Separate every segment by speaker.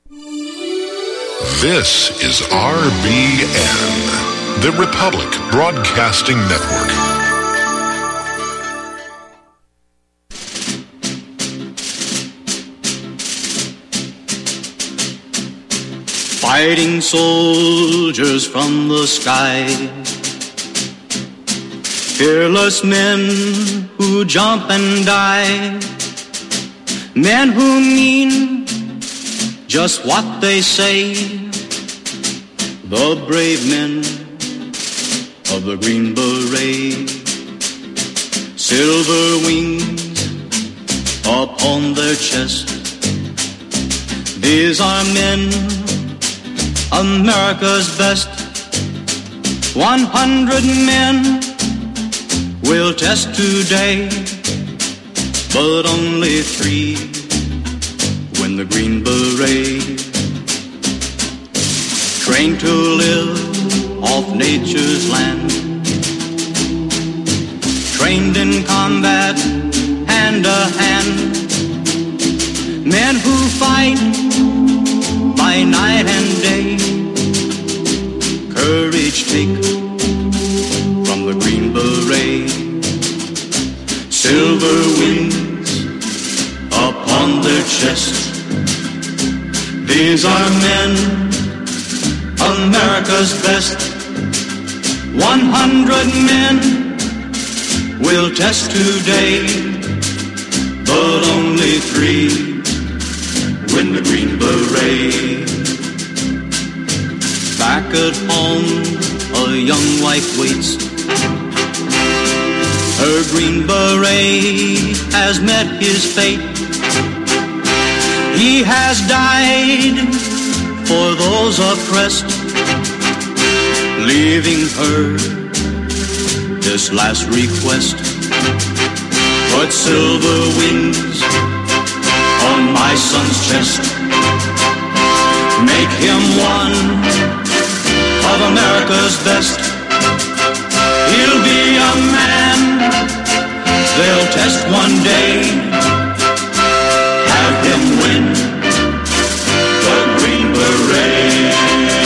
Speaker 1: This is RBN, the Republic Broadcasting Network.
Speaker 2: Fighting soldiers from the sky, fearless men who jump and die, men who mean just what they say, the brave men of the Green Beret, silver wings upon their chest. These are men, America's best. 100 men will test today, but only 3 win the Green Beret. Trained to live off nature's land, trained in combat hand to hand, men who fight by night and day. Courage take from the Green Beret, silver wings upon their chest. These are men, America's best. 100 men will test today, but only 3 win the Green Beret. Back at home, a young wife waits. Her Green Beret has met his fate. He has died for those oppressed, leaving her this last request. Put silver wings on my son's chest. Make him one of America's best. He'll be a man they'll test one day. Have him win the Green Beret.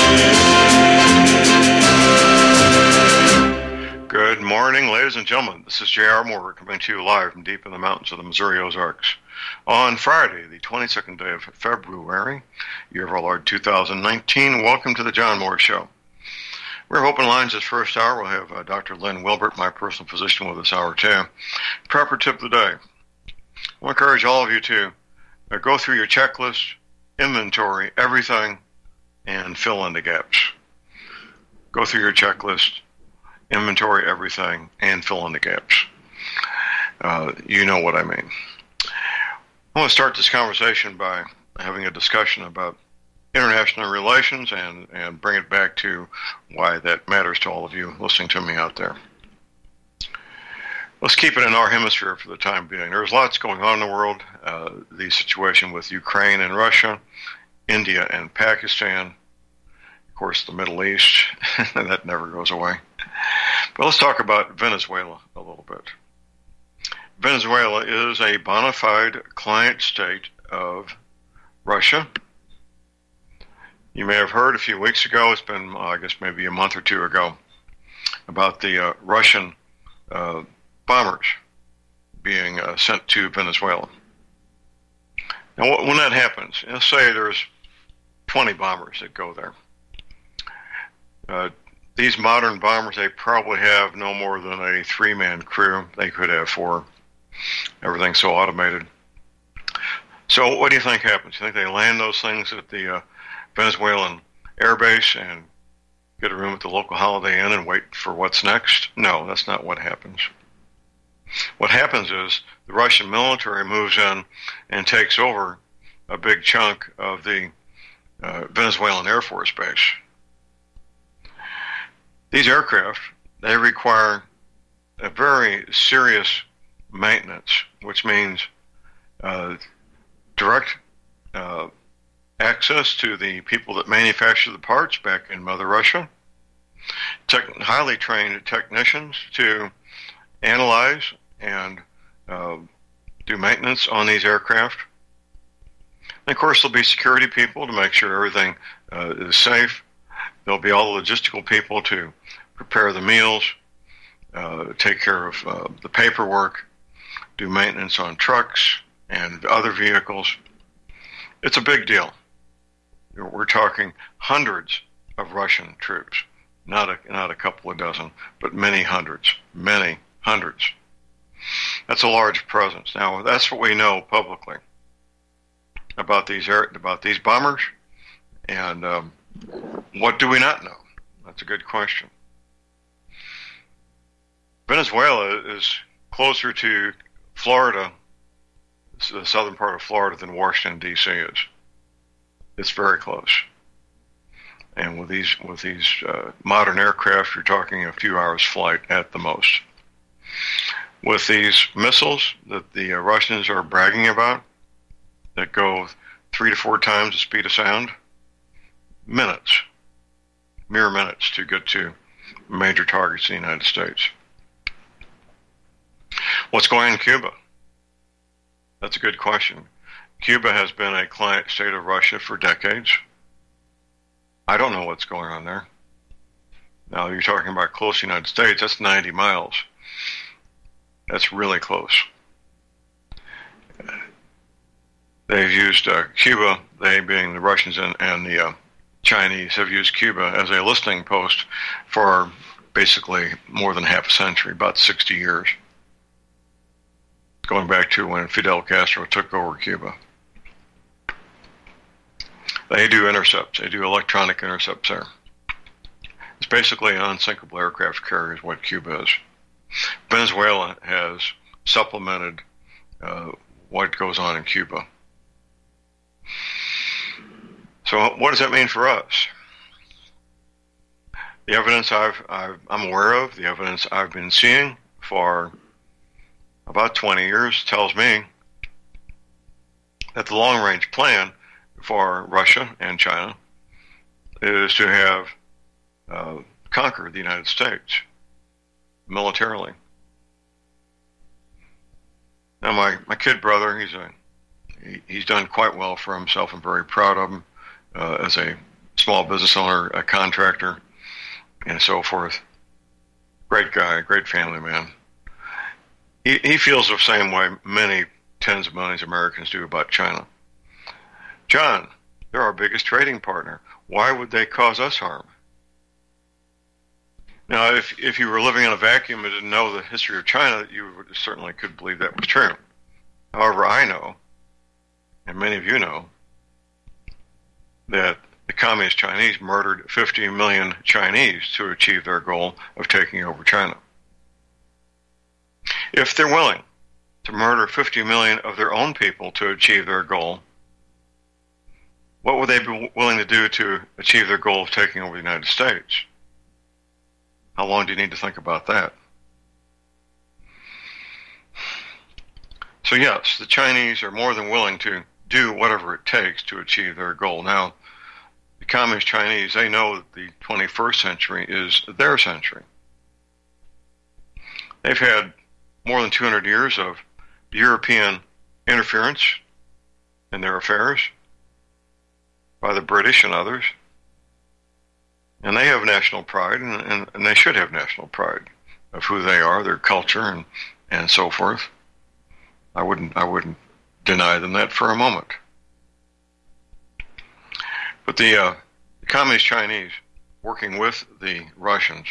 Speaker 3: Good morning, ladies and gentlemen. This is J.R. Moore coming to you live from deep in the mountains of the Missouri Ozarks on Friday, the 22nd day of February, year of our Lord 2019. Welcome to the John Moore Show. We're open lines this first hour. We'll have Dr. Lynn Wilbert, my personal physician, with us hour 2. Proper tip of the day. I want to encourage all of you to go through your checklist, inventory everything, and fill in the gaps. Go through your checklist, inventory everything, and fill in the gaps. You know what I mean. I want to start this conversation by having a discussion about international relations and bring it back to why that matters to all of you listening to me out there. Let's keep it in our hemisphere for the time being. There's lots going on in the world. The situation with Ukraine and Russia, India and Pakistan, of course the Middle East, that never goes away. But let's talk about Venezuela a little bit. Venezuela is a bona fide client state of Russia. You may have heard a few weeks ago, it's been, I guess maybe a month or 2 ago, about the Russian bombers being sent to Venezuela. Now, when that happens, let's say there's 20 bombers that go there. These modern bombers, they probably have no more than a 3-man crew. They could have 4. Everything's so automated. So what do you think happens? You think they land those things at the Venezuelan air base and get a room at the local Holiday Inn and wait for what's next? No, that's not what happens. What happens is the Russian military moves in and takes over a big chunk of the Venezuelan Air Force base. These aircraft, they require a very serious maintenance, which means direct access to the people that manufacture the parts back in Mother Russia, highly trained technicians to analyze and do maintenance on these aircraft. And of course, there'll be security people to make sure everything is safe. There'll be all the logistical people to prepare the meals, take care of the paperwork, do maintenance on trucks and other vehicles. It's a big deal. We're talking hundreds of Russian troops, not a couple of dozen, but many hundreds. That's a large presence. Now, that's what we know publicly about these bombers, and what do we not know? That's a good question. Venezuela is closer to Florida, the southern part of Florida, than Washington, D.C. is. It's very close. And with these modern aircraft, you're talking a few hours flight at the most. With these missiles that the Russians are bragging about, that go 3 to 4 times the speed of sound, mere minutes to get to major targets in the United States. What's going on in Cuba? That's a good question. Cuba has been a client state of Russia for decades. I don't know what's going on there. Now, you're talking about close to the United States. That's 90 miles. That's really close. They've used Cuba, they being the Russians and the Chinese, have used Cuba as a listening post for basically more than half a century, about 60 years, going back to when Fidel Castro took over Cuba. They do intercepts. They do electronic intercepts there. It's basically an unsinkable aircraft carrier is what Cuba is. Venezuela has supplemented what goes on in Cuba. So what does that mean for us? The evidence I'm aware of, the evidence I've been seeing for about 20 years tells me that the long-range plan for Russia and China is to have conquered the United States militarily. Now, my kid brother, he's done quite well for himself. I'm very proud of him as a small business owner, a contractor, and so forth. Great guy, great family man. He feels the same way many tens of millions of Americans do about China. John, they're our biggest trading partner. Why would they cause us harm? Now, if you were living in a vacuum and didn't know the history of China, you certainly could believe that was true. However, I know, and many of you know, that the Communist Chinese murdered 50 million Chinese to achieve their goal of taking over China. If they're willing to murder 50 million of their own people to achieve their goal, what would they be willing to do to achieve their goal of taking over the United States? How long do you need to think about that? So yes, the Chinese are more than willing to do whatever it takes to achieve their goal. Now, the Communist Chinese, they know that the 21st century is their century. They've had more than 200 years of European interference in their affairs by the British and others. And they have national pride, and they should have national pride of who they are, their culture, and so forth. I wouldn't deny them that for a moment. But the Communist Chinese, working with the Russians,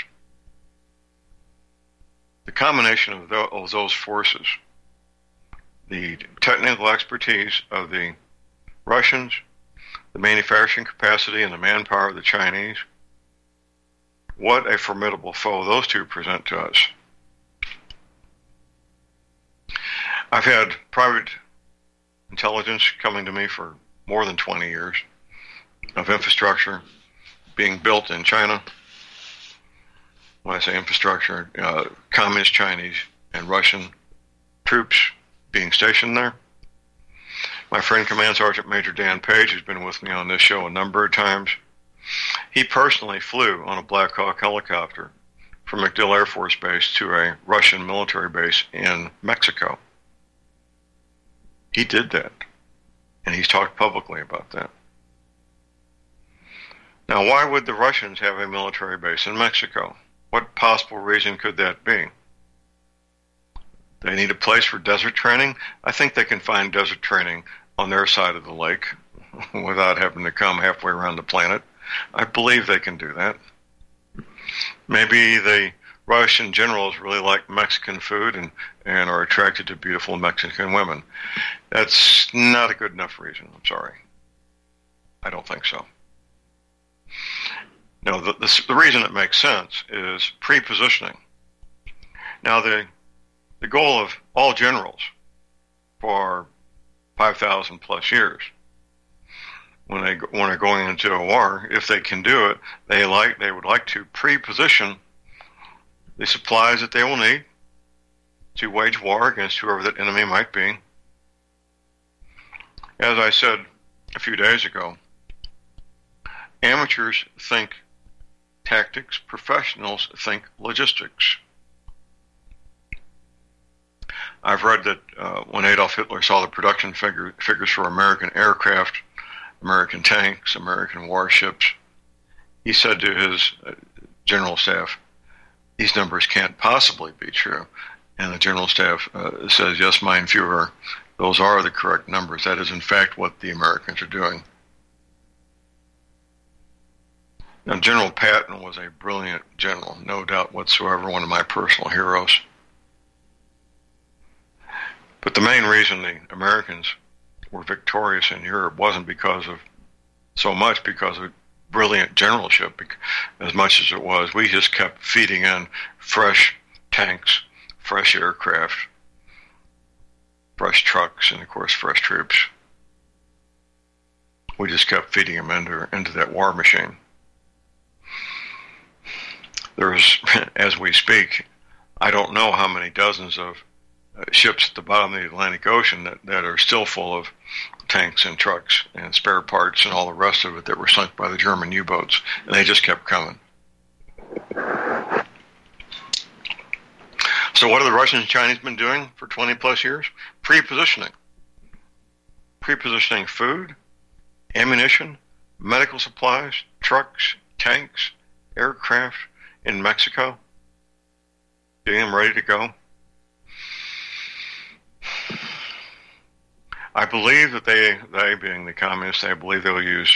Speaker 3: the combination of those forces, the technical expertise of the Russians, the manufacturing capacity and the manpower of the Chinese, what a formidable foe those two present to us. I've had private intelligence coming to me for more than 20 years of infrastructure being built in China. When I say infrastructure, Communist Chinese and Russian troops being stationed there. My friend Command Sergeant Major Dan Page has been with me on this show a number of times. He personally flew on a Black Hawk helicopter from MacDill Air Force Base to a Russian military base in Mexico. He did that. and he's talked publicly about that. Now, why would the Russians have a military base in Mexico? What possible reason could that be? They need a place for desert training? I think they can find desert training on their side of the lake without having to come halfway around the planet. I believe they can do that. Maybe the Russian generals really like Mexican food and are attracted to beautiful Mexican women. That's not a good enough reason. I'm sorry. I don't think so. No, the reason it makes sense is pre-positioning. Now, the goal of all generals for 5,000 plus years, when they're going into a war, if they can do it, they would like to pre-position the supplies that they will need to wage war against whoever that enemy might be. As I said a few days ago, amateurs think tactics, professionals think logistics. I've read that when Adolf Hitler saw the production figures for American aircraft, American tanks, American warships, he said to his general staff, these numbers can't possibly be true. And the general staff says, yes, mein Führer, those are the correct numbers. That is, in fact, what the Americans are doing. Now, General Patton was a brilliant general, no doubt whatsoever, one of my personal heroes. But the main reason the Americans were victorious in Europe wasn't because of brilliant generalship, as much as it was. We just kept feeding in fresh tanks, fresh aircraft, fresh trucks, and of course fresh troops. We just kept feeding them into that war machine. There's, as we speak, I don't know how many dozens of ships at the bottom of the Atlantic Ocean that are still full of tanks and trucks and spare parts and all the rest of it that were sunk by the German U-boats, and they just kept coming. So what have the Russians and Chinese been doing for 20 plus years? Pre-positioning. Pre-positioning food, ammunition, medical supplies, trucks, tanks, aircraft in Mexico, getting them ready to go. I believe that they being the communists, I believe they'll use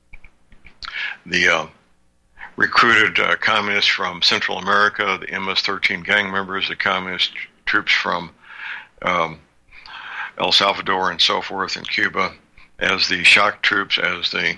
Speaker 3: the recruited communists from Central America, the MS-13 gang members, the communist troops from El Salvador and so forth, and Cuba, as the shock troops, as the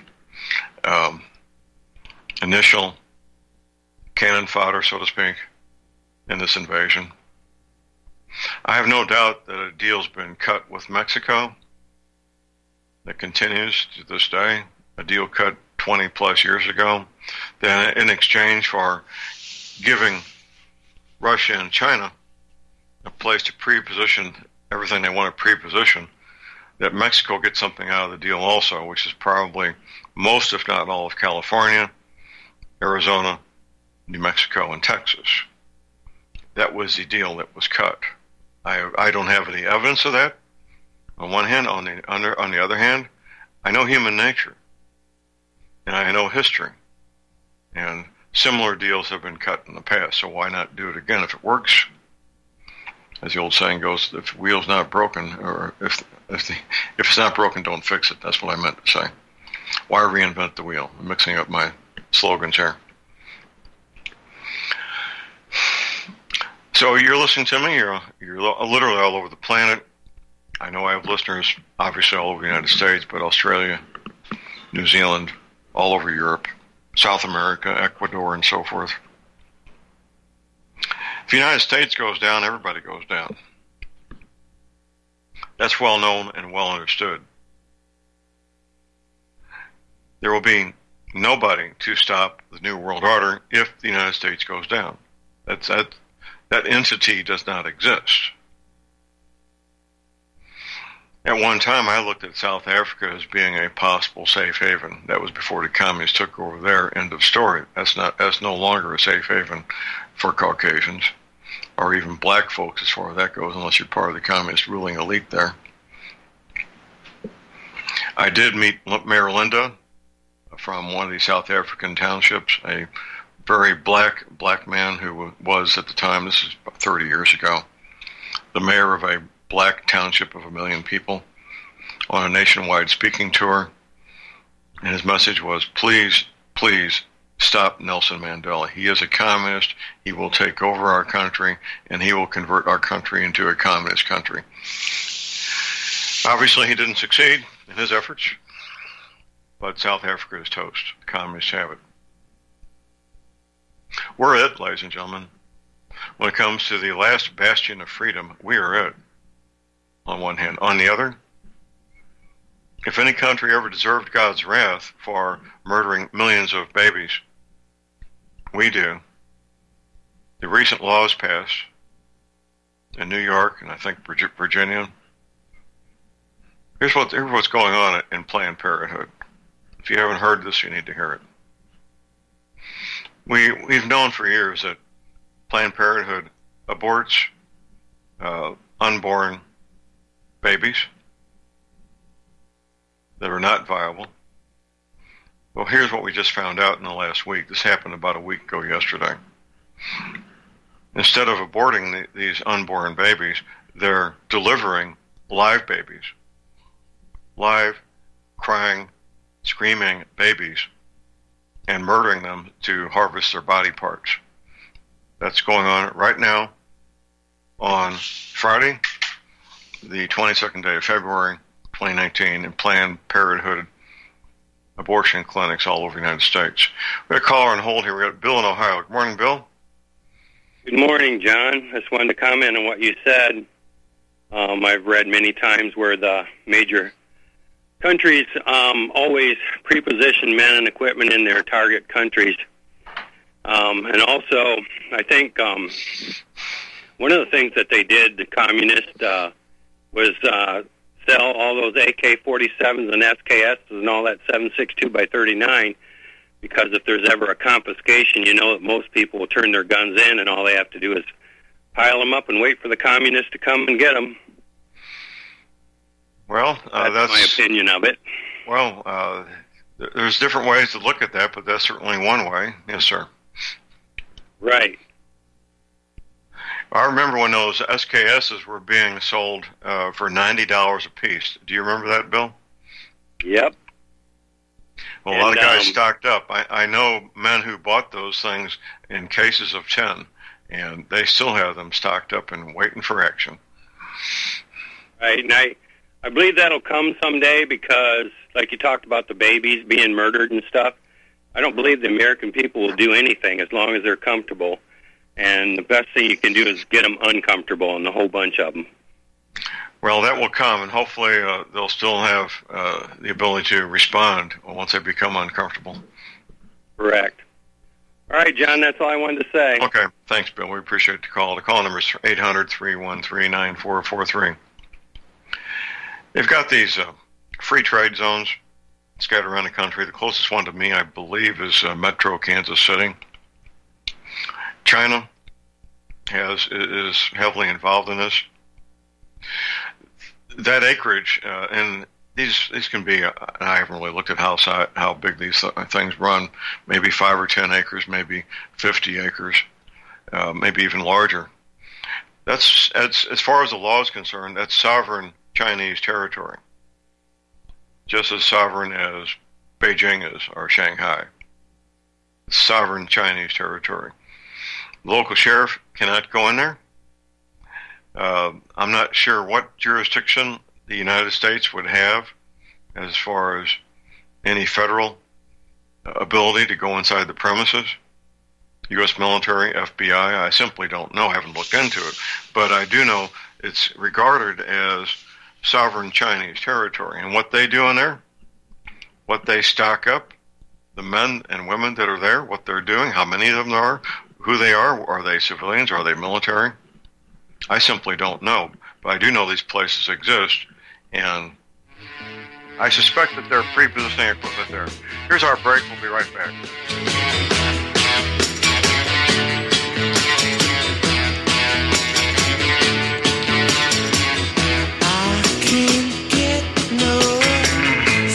Speaker 3: initial cannon fodder, so to speak, in this invasion. I have no doubt that a deal's been cut with Mexico that continues to this day, a deal cut 20 plus years ago, then in exchange for giving Russia and China a place to pre-position everything they want to pre-position, that Mexico gets something out of the deal also, which is probably most, if not all, of California, Arizona, New Mexico, and Texas. That was the deal that was cut. I don't have any evidence of that. On one hand, on the other hand, I know human nature, and I know history, and similar deals have been cut in the past. So why not do it again if it works? As the old saying goes, if the wheel's not broken, or if it's not broken, don't fix it. That's what I meant to say. Why reinvent the wheel? I'm mixing up my slogans here. So you're listening to me. You're literally all over the planet. I know I have listeners, obviously, all over the United States, but Australia, New Zealand, all over Europe, South America, Ecuador, and so forth. If the United States goes down, everybody goes down. That's well known and well understood. There will be nobody to stop the New World Order if the United States goes down. That entity does not exist. At one time, I looked at South Africa as being a possible safe haven. That was before the communists took over there. End of story. That's no longer a safe haven for Caucasians or even black folks as far as that goes, unless you're part of the communist ruling elite there. I did meet Mayor Linda from one of these South African townships, a very black man who was at the time, this is about 30 years ago, the mayor of a black township of 1 million people on a nationwide speaking tour. And his message was, please, please stop Nelson Mandela. He is a communist. He will take over our country, and he will convert our country into a communist country. Obviously, he didn't succeed in his efforts, but South Africa is toast. The communists have it. We're it, ladies and gentlemen. When it comes to the last bastion of freedom, we are it, on one hand. On the other, if any country ever deserved God's wrath for murdering millions of babies, we do. The recent laws passed in New York and I think Virginia. Here's what's going on in Planned Parenthood. If you haven't heard this, you need to hear it. We've known for years that Planned Parenthood aborts unborn babies that are not viable. Well, here's what we just found out in the last week. This happened about a week ago yesterday. Instead of aborting these unborn babies, they're delivering live babies. Live, crying, screaming babies, and murdering them to harvest their body parts. That's going on right now on Friday, the 22nd day of February, 2019, in Planned Parenthood abortion clinics all over the United States. We got a caller on hold here. We got Bill in Ohio. Good morning, Bill.
Speaker 4: Good morning, John. I just wanted to comment on what you said. I've read many times where the major countries always preposition men and equipment in their target countries. And also, I think one of the things that they did, the communists, was sell all those AK-47s and SKSs and all that 7.62 by 39, because if there's ever a confiscation, you know that most people will turn their guns in, and all they have to do is pile them up and wait for the communists to come and get them.
Speaker 3: Well, that's
Speaker 4: my opinion of it.
Speaker 3: Well, there's different ways to look at that, but that's certainly one way. Yes, sir.
Speaker 4: Right.
Speaker 3: I remember when those SKSs were being sold for $90 a piece. Do you remember that, Bill?
Speaker 4: Yep.
Speaker 3: Well, a lot of guys stocked up. I know men who bought those things in cases of 10, and they still have them stocked up and waiting for action.
Speaker 4: Right, and I believe that'll come someday because, like you talked about the babies being murdered and stuff, I don't believe the American people will do anything as long as they're comfortable. And the best thing you can do is get them uncomfortable, and a whole bunch of them.
Speaker 3: Well, that will come, and hopefully they'll still have the ability to respond once they become uncomfortable.
Speaker 4: Correct. All right, John, that's all I wanted to say.
Speaker 3: Okay, thanks, Bill. We appreciate the call. The call number is 800-313-9443. They've got these free trade zones scattered around the country. The closest one to me, I believe, is Metro Kansas City. China is heavily involved in this. That acreage, and these can be, I haven't really looked at how big these things run, maybe 5 or 10 acres, maybe 50 acres, maybe even larger. That's, as far as the law is concerned, that's sovereign Chinese territory, just as sovereign as Beijing is, or Shanghai. It's sovereign Chinese territory. The local sheriff cannot go in there. I'm not sure what jurisdiction the United States would have as far as any federal ability to go inside the premises. U.S. military, FBI, I simply don't know, haven't looked into it. But I do know it's regarded as sovereign Chinese territory. And what they do in there, what they stock up, the men and women that are there, what they're doing, how many of them there are, who they are they civilians, are they military? I simply don't know, but I do know these places exist, and I suspect that they're pre-positioning equipment there. Here's our break. We'll be right back.
Speaker 5: I can't get no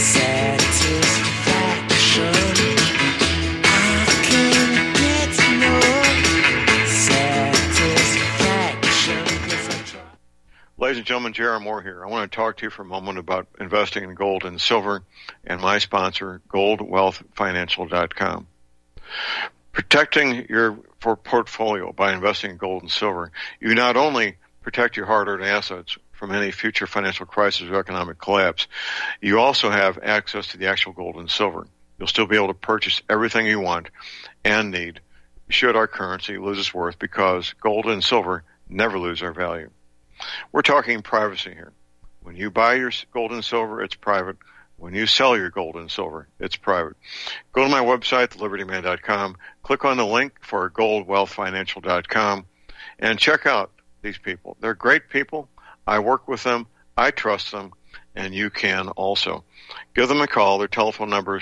Speaker 3: and gentlemen, J.R. Moore here. I want to talk to you for a moment about investing in gold and silver and my sponsor, GoldWealthFinancial.com. Protecting your portfolio by investing in gold and silver, you not only protect your hard-earned assets from any future financial crisis or economic collapse, you also have access to the actual gold and silver. You'll still be able to purchase everything you want and need should our currency lose its worth, because gold and silver never lose their value. We're talking privacy here. When you buy your gold and silver, it's private. When you sell your gold and silver, it's private. Go to my website, thelibertyman.com, click on the link for goldwealthfinancial.com, and check out these people. They're great people. I work with them. I trust them, and you can also. Give them a call. Their telephone number is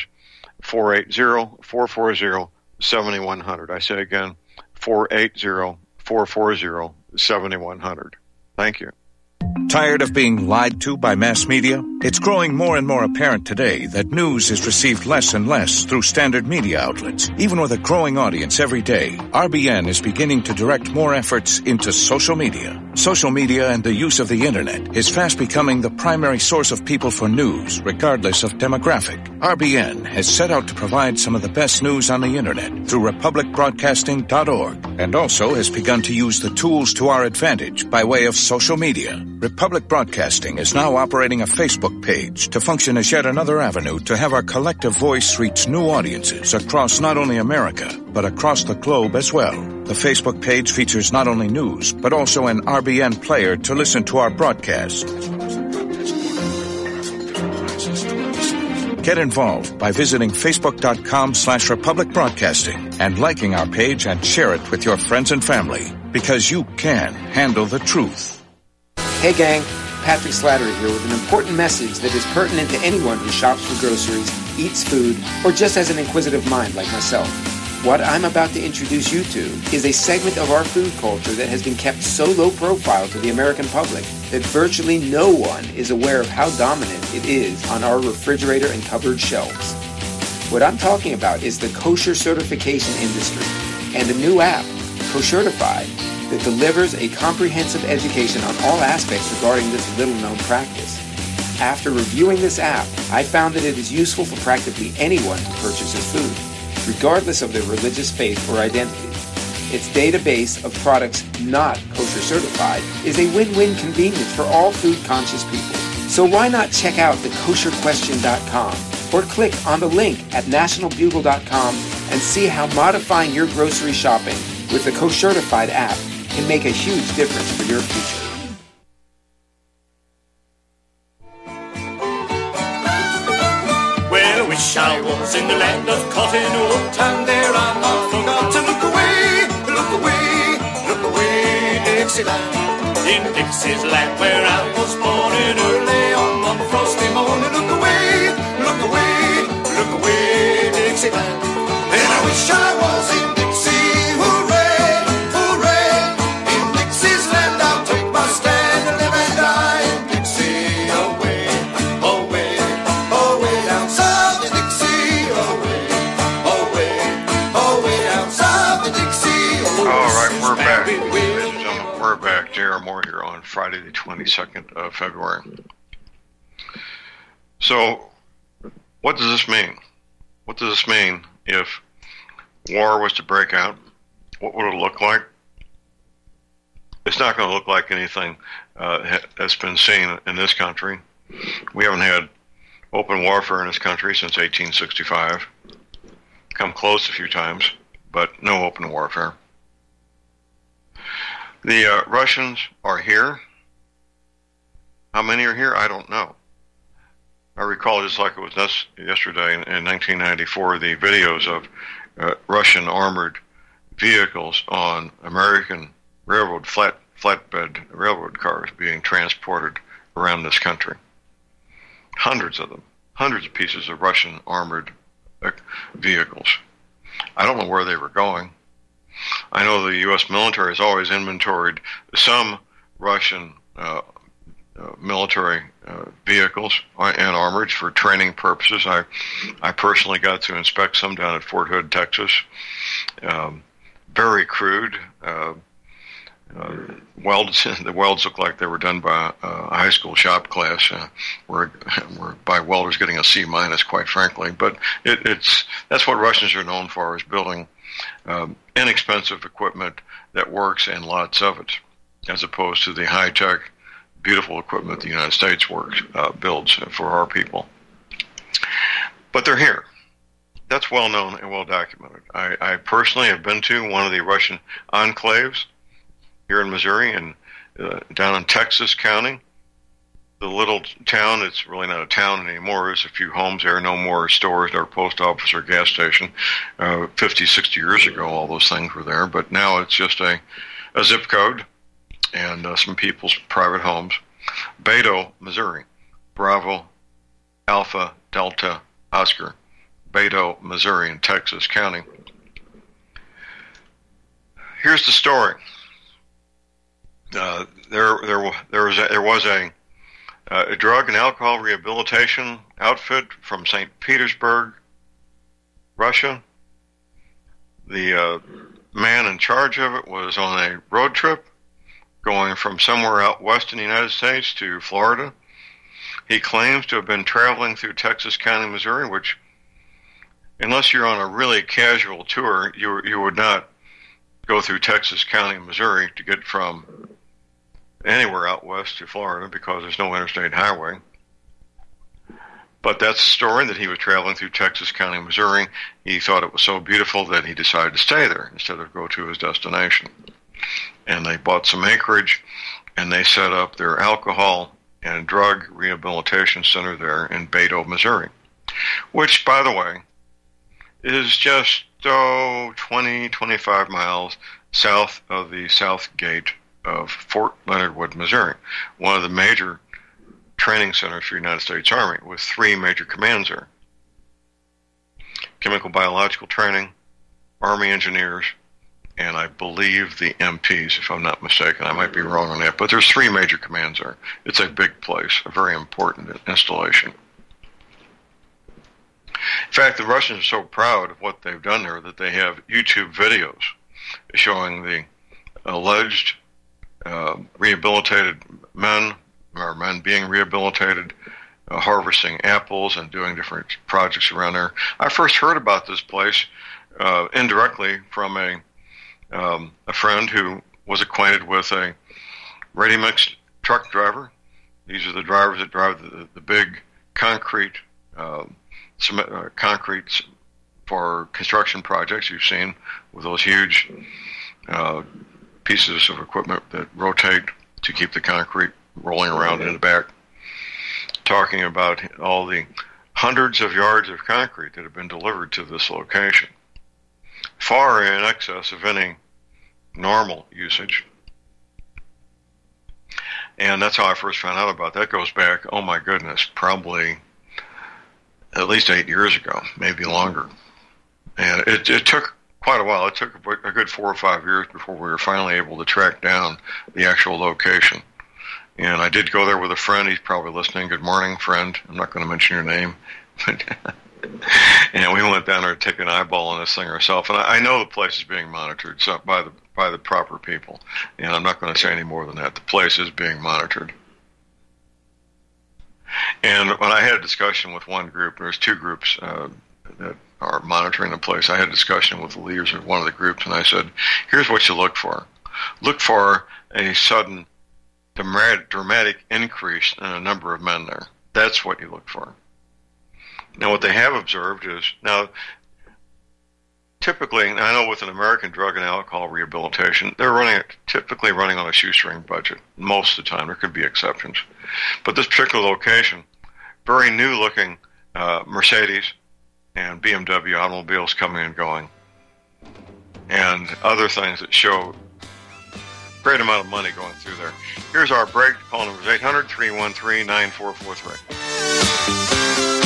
Speaker 3: 480-440-7100. I say again, 480-440-7100. Thank you.
Speaker 5: Tired of being lied to by mass media? It's growing more and more apparent today that news is received less and less through standard media outlets. Even with a growing audience every day, RBN is beginning to direct more efforts into social media. Social media and the use of the internet is fast becoming the primary source of people for news, regardless of demographic. RBN has set out to provide some of the best news on the internet through republicbroadcasting.org, and also has begun to use the tools to our advantage by way of social media. Republic Broadcasting is now operating a Facebook page to function as yet another avenue to have our collective voice reach new audiences across not only America, but across the globe as well. The Facebook page features not only news, but also an RBN player to listen to our broadcast. Get involved by visiting facebook.com/Republic Broadcasting and liking our page and share it with your friends and family, because you can handle the truth.
Speaker 6: Hey gang, Patrick Slattery here with an important message that is pertinent to anyone who shops for groceries, eats food, or just has an inquisitive mind like myself. What I'm about to introduce you to is a segment of our food culture that has been kept so low profile to the American public that virtually no one is aware of how dominant it is on our refrigerator and cupboard shelves. What I'm talking about is the kosher certification industry and a new app, Koshertified, that delivers a comprehensive education on all aspects regarding this little-known practice. After reviewing this app, I found that it is useful for practically anyone who purchases food, regardless of their religious faith or identity. Its database of products not kosher certified is a win-win convenience for all food-conscious people. So why not check out thekosherquestion.com or click on the link at nationalbugle.com and see how modifying your grocery shopping with the Koshertified app can make a huge difference for your future.
Speaker 7: Well, I wish I was in the land of cotton wool, and there I not forgot to look away, Dixieland. In Dixie's land where I was born in early on one frosty morning. Look away, Dixieland. And I wish I was in Dixie, hooray, hooray. In Dixie's land I'll take my stand and live and die in Dixie. Away, away, away down south in Dixie. Away, away, away down south in Dixie.
Speaker 3: All right, we're back. Ladies and gentlemen, we're back. J.R. Moore here on Friday the 22nd of February. So, what does this mean? What does this mean if war was to break out? What would it look like? It's not going to look like anything that's been seen in this country. We haven't had open warfare in this country since 1865. Come close a few times, but no open warfare. The Russians are here. How many are here? I don't know. I recall, just like it was yesterday in 1994, the videos of Russian armored vehicles on American railroad flatbed railroad cars being transported around this country. Hundreds of them. Hundreds of pieces of Russian armored vehicles. I don't know where they were going. I know the U.S. military has always inventoried some Russian military vehicles and armors for training purposes. I personally got to inspect some down at Fort Hood, Texas. Very crude, welds. The welds look like they were done by a high school shop class, where by welders getting a C-, quite frankly. But that's what Russians are known for, is building inexpensive equipment that works, and lots of it, as opposed to the high-tech, beautiful equipment the United States builds for our people. But they're here. That's well known and well documented. I personally have been to one of the Russian enclaves here in Missouri and down in Texas County. The little town, it's really not a town anymore. There's a few homes there, no more stores, no post office or gas station. 50, 60 years ago, all those things were there. But now it's just a zip code and some people's private homes. Beto, Missouri. Bravo, Alpha, Delta, Oscar. Beto, Missouri, in Texas County. Here's the story. There was a drug and alcohol rehabilitation outfit from St. Petersburg, Russia. The man in charge of it was on a road trip going from somewhere out west in the United States to Florida. He claims to have been traveling through Texas County, Missouri, which, unless you're on a really casual tour, you would not go through Texas County, Missouri to get from anywhere out west to Florida, because there's no interstate highway. But that's the story, that he was traveling through Texas County, Missouri. He thought it was so beautiful that he decided to stay there instead of go to his destination. And they bought some acreage, and they set up their alcohol and drug rehabilitation center there in Beto, Missouri, which, by the way, is just 20, 25 miles south of the south gate of Fort Leonard Wood, Missouri, one of the major training centers for the United States Army, with 3 major commands there: chemical biological training, Army engineers, and I believe the MPs, if I'm not mistaken. I might be wrong on that, but there's 3 major commands there. It's a big place, a very important installation. In fact, the Russians are so proud of what they've done there that they have YouTube videos showing the alleged rehabilitated men, or men being rehabilitated, harvesting apples and doing different projects around there. I first heard about this place indirectly from a friend who was acquainted with a ready-mix truck driver. These are the drivers that drive the big concrete concretes for construction projects you've seen, with those huge pieces of equipment that rotate to keep the concrete rolling around in the back. Talking about all the hundreds of yards of concrete that have been delivered to this location, far in excess of any normal usage. And that's how I first found out about that. Goes back, oh my goodness, probably at least 8 years ago, maybe longer. And it took quite a while. It took a good 4 or 5 years before we were finally able to track down the actual location. And I did go there with a friend. He's probably listening. Good morning, friend. I'm not going to mention your name. And we went down there to take an eyeball on this thing ourselves. And I know the place is being monitored by the proper people. And I'm not going to say any more than that. The place is being monitored. And when I had a discussion with one group, there's 2 groups that are monitoring the place. I had a discussion with the leaders of one of the groups, and I said, here's what you look for. Look for a sudden dramatic increase in a number of men there. That's what you look for. Now, what they have observed is, now, typically, I know with an American drug and alcohol rehabilitation, they're typically running on a shoestring budget most of the time. There could be exceptions. But this particular location, very new-looking Mercedes and BMW automobiles coming and going, and other things that show great amount of money going through there. Here's our break. Call number is 800-313-9443.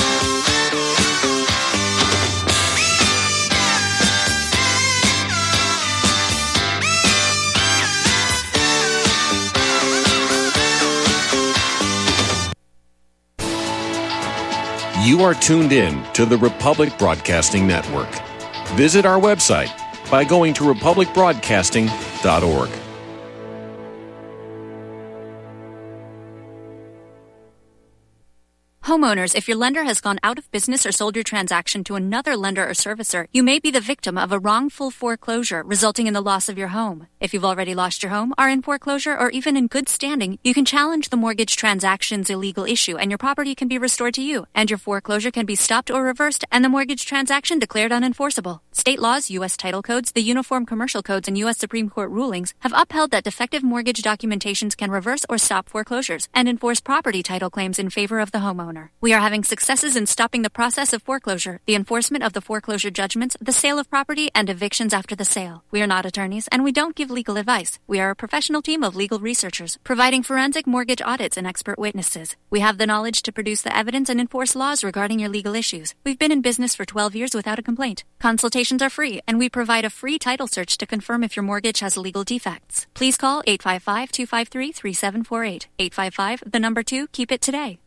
Speaker 8: You are tuned in to the Republic Broadcasting Network. Visit our website by going to republicbroadcasting.org.
Speaker 9: Homeowners, if your lender has gone out of business or sold your transaction to another lender or servicer, you may be the victim of a wrongful foreclosure, resulting in the loss of your home. If you've already lost your home, are in foreclosure, or even in good standing, you can challenge the mortgage transaction's illegal issue, and your property can be restored to you, and your foreclosure can be stopped or reversed, and the mortgage transaction declared unenforceable. State laws, U.S. title codes, the Uniform Commercial Codes, and U.S. Supreme Court rulings have upheld that defective mortgage documentations can reverse or stop foreclosures and enforce property title claims in favor of the homeowner. We are having successes in stopping the process of foreclosure, the enforcement of the foreclosure judgments, the sale of property, and evictions after the sale. We are not attorneys, and we don't give legal advice. We are a professional team of legal researchers, providing forensic mortgage audits and expert witnesses. We have the knowledge to produce the evidence and enforce laws regarding your legal issues. We've been in business for 12 years without a complaint. Consultations are free, and we provide a free title search to confirm if your mortgage has legal defects. Please call 855-253-3748. 855, the number 2, keep it today.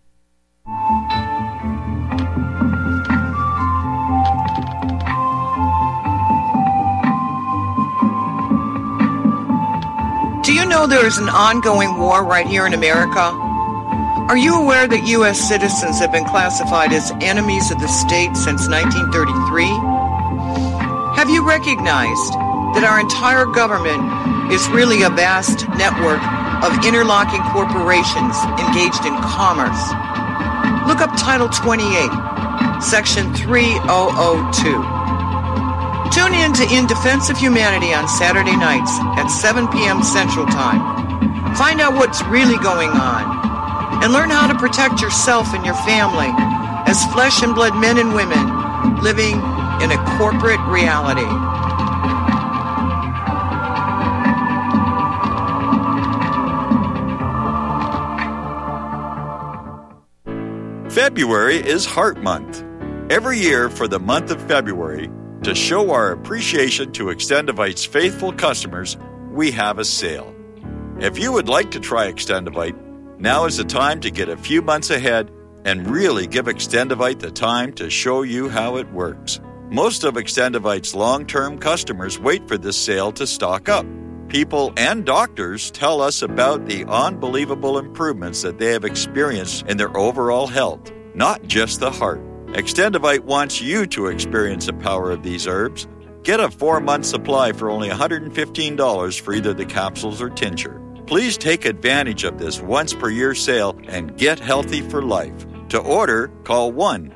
Speaker 10: Do you know there is an ongoing war right here in America? Are you aware that U.S. citizens have been classified as enemies of the state since 1933? Have you recognized that our entire government is really a vast network of interlocking corporations engaged in commerce? Look up Title 28, Section 3002. Tune in to In Defense of Humanity on Saturday nights at 7 p.m. Central Time. Find out what's really going on and learn how to protect yourself and your family as flesh and blood men and women living in a corporate reality.
Speaker 11: February is Heart Month. Every year for the month of February, to show our appreciation to Extendivite's faithful customers, we have a sale. If you would like to try Extendivite, now is the time to get a few months ahead and really give Extendivite the time to show you how it works. Most of Extendivite's long-term customers wait for this sale to stock up. People and doctors tell us about the unbelievable improvements that they have experienced in their overall health, not just the heart. Extendivite wants you to experience the power of these herbs. Get a 4-month supply for only $115 for either the capsules or tincture. Please take advantage of this once-per-year sale and get healthy for life. To order, call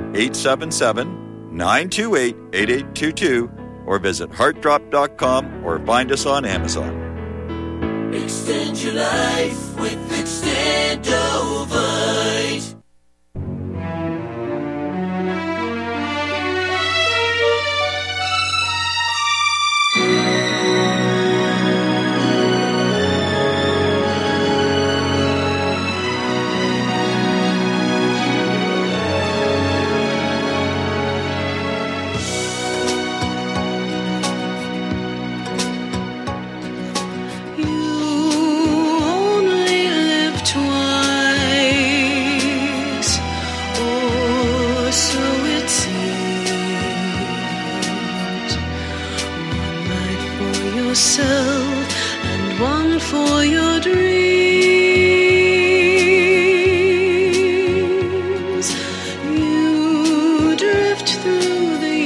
Speaker 11: 1-877-928-8822 or visit heartdrop.com or find us on Amazon.
Speaker 7: Extend your life with Extendovite.
Speaker 12: And one for your dreams. You drift through the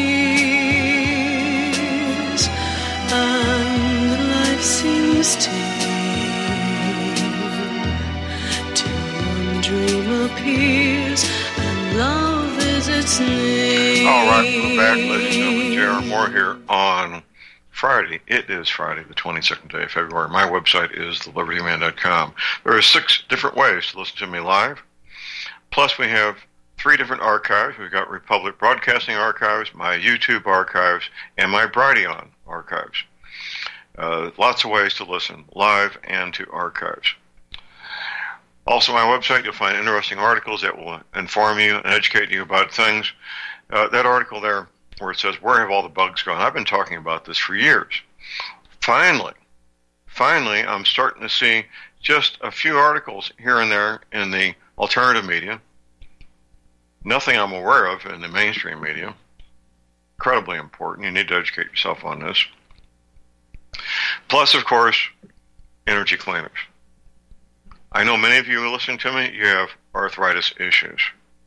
Speaker 12: years, and life seems tame till one dream appears, and love is its name.
Speaker 3: All right, we're back, ladies and gentlemen. J.R. Moore here on Friday. It is Friday, the 22nd day of February. My website is thelibertyman.com. There are 6 different ways to listen to me live. Plus, we have 3 different archives. We've got Republic Broadcasting archives, my YouTube archives, and my Brighteon archives. Lots of ways to listen, live and to archives. Also, my website, you'll find interesting articles that will inform you and educate you about things. That article there, where it says, where have all the bugs gone? I've been talking about this for years. Finally, I'm starting to see just a few articles here and there in the alternative media. Nothing I'm aware of in the mainstream media. Incredibly important. You need to educate yourself on this. Plus, of course, energy cleaners. I know many of you who are listening to me, you have arthritis issues.